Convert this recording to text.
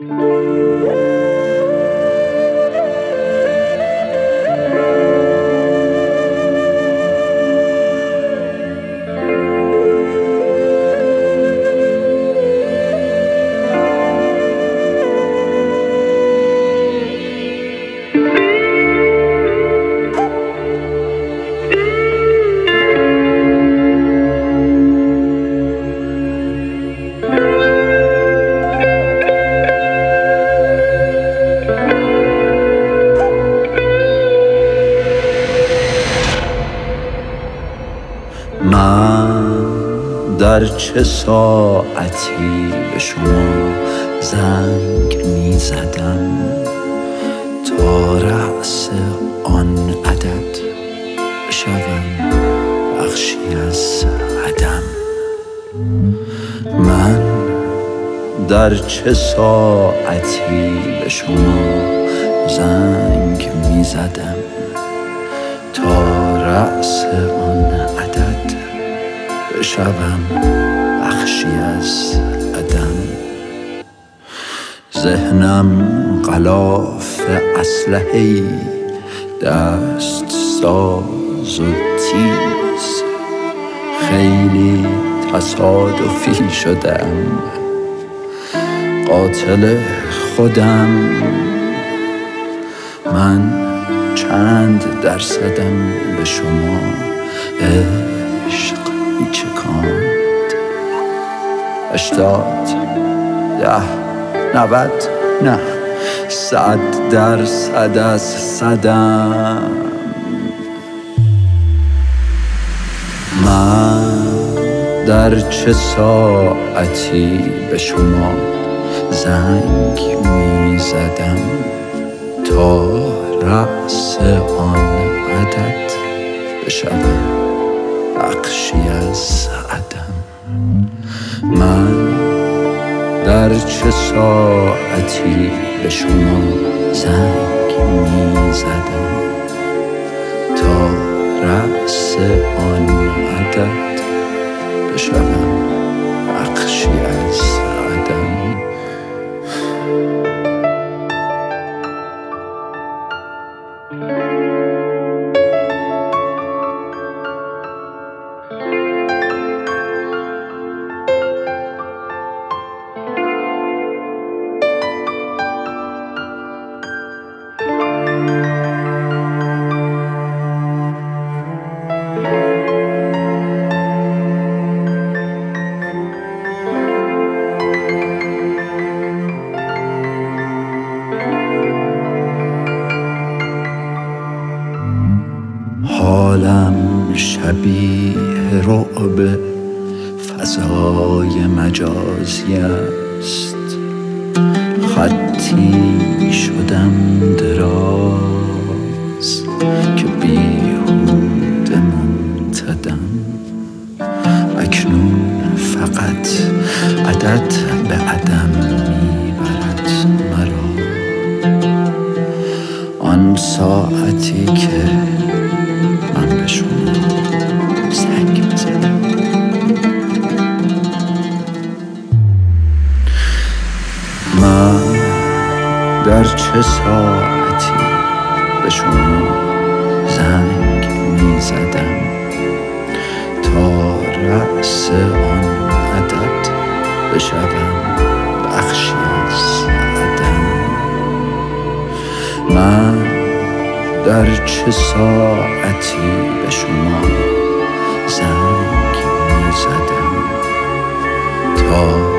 من در چه ساعتی به شما زنگ می زدم تا رأس آن عدد بشوم بخشی از عدم. من در چه ساعتی به شما زنگ می زدم تا رأس آن عدد بشوم بخشی از عدم. ذهنم غلاف اسلحه‌ای دست ساز و تیز، خیلی تصادفی شدم قاتل خودم. من چند درصدم به شما عشق می چکاند؟ 80 10 90 نه 100% از صدم. من در چه ساعتی به شما زنگ می زدم تا رأس آن عدد بشوم بخشی از عدم. من در چه ساعتی به شما زنگ می زدم تا رأس آن عدد بشوم بخشی از عدم. حالم شبیه رعب فضای مجازی است، خطی شدم دراز که بیهوده منتدم. اکنون فقط عدد به عدم میبرد مرا، آن ساعتی که من به شما زنگ می‌زدم. من در چه ساعتی به شما زنگ می‌زدم تا رأس آن عدد بشوم بخشی از عدم. من در چه ساعتی به شما زنگ می زدم تا